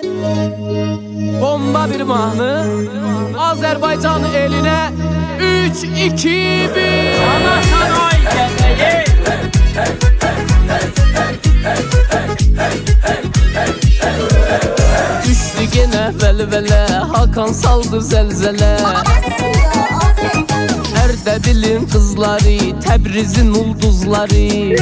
Bomba bir mahnı Azerbaycan eline 3, 2, 1. Sana saray geleyi. Düştü gene velvele, Hakan saldı zelzele. Erdebil'in kızları, Təbrizin ulduzları.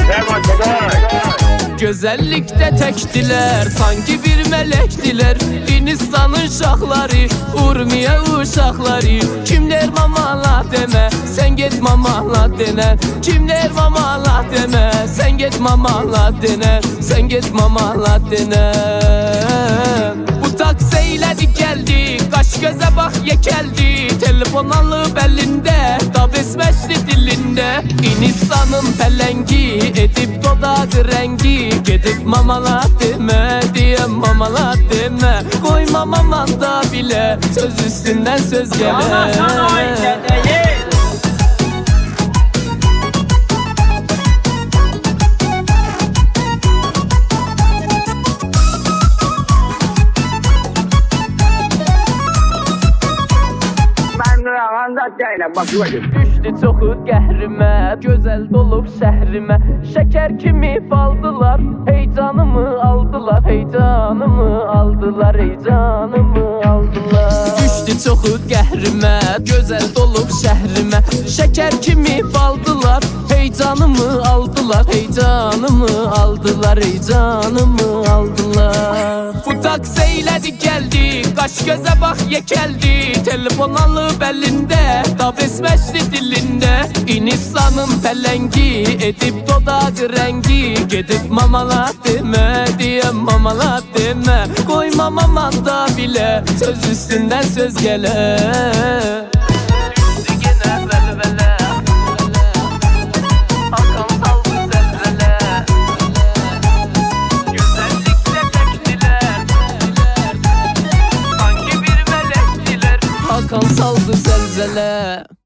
Gözəllikdə təkdilər, sanki bir mələkdilər. Hindistan şahları, Urmiya uşaqları. Kimlər mamala demə, sən get mamala denə. Kimlər mamala demə, sən get mamala denə. Sən get mamala denə. Bu taksi eylədi gəldi, qaş gözə bax yekəldi. Telefon alıb əlində, dab esməşdi dilində. Hindistan pələngi, edib dodaq rəngi. Gedib mamala demə, deyəm mamala demə. Qoyma mamanda bilə, söz üstündən söz gələ. Sana saray geleyi. Düşdü çoxu qəhrimə, gözəl dolub şəhrimə. Şəkər kimi faldılar, heyecanımı aldılar. Heyecanımı aldılar, heyecanımı aldılar. Düşdü çoxu qəhrimə, gözəl dolub şəhrimə. Şəkər kimi faldılar, heyecanımı aldılar. Heyecanımı aldılar, heyecanımı aldılar. Bu taksi eylədi gəldi, qaş gözə bax yekəldi. Telefon alıb əlində, dab esməşdi dilində. Hindistan pələngi, edib dodaq rəngi. Gedib mamala demə, deyəm mamala demə. Qoyma mamanda bilə, söz üstündən söz gələ. Düşdü yenə vəlvələ, Hakan saldı zəlzələ. Gözəlliklə təkdilər, sanki bir mələkdilər. Hakan saldı zəlzələ.